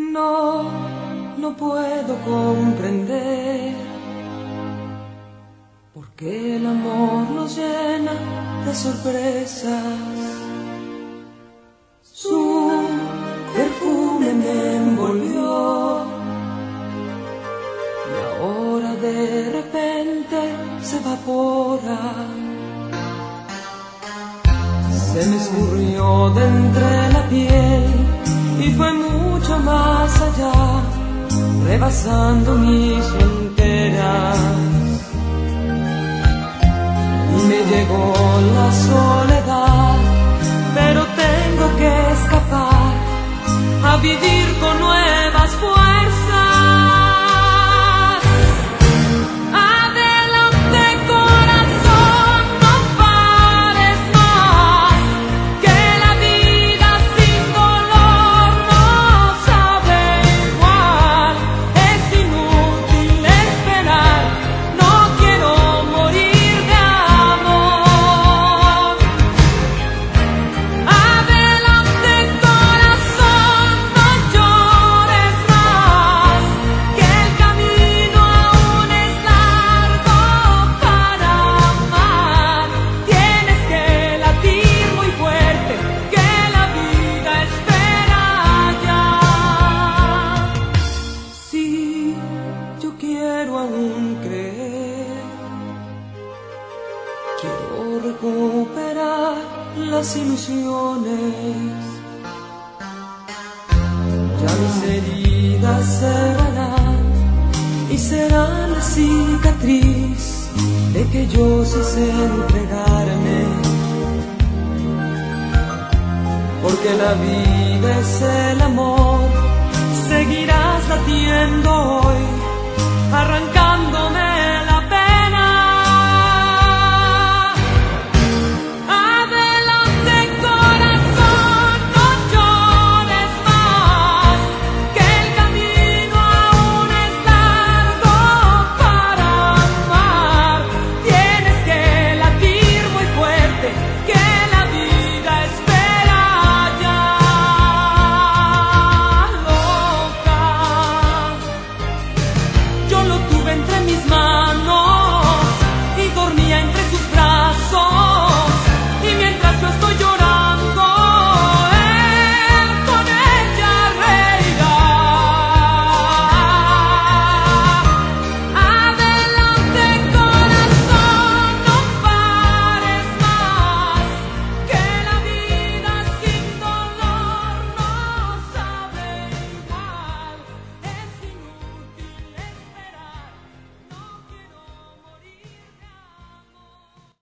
No, no puedo comprender por qué el amor nos llena de sorpresas. Su perfume me envolvió y ahora de repente se evapora. Se me escurrió de entre la piel y fue mucho más allá, rebasando mis fronteras. Y me llegó la soledad, pero tengo que escapar a vivir con nuevas fuerzas. Quiero recuperar las ilusiones. Ya mis heridas cerrarán y serán la cicatriz de que yo sí sé entregarme. Porque la vida es el amor, seguirás latiendo hoy, arrancando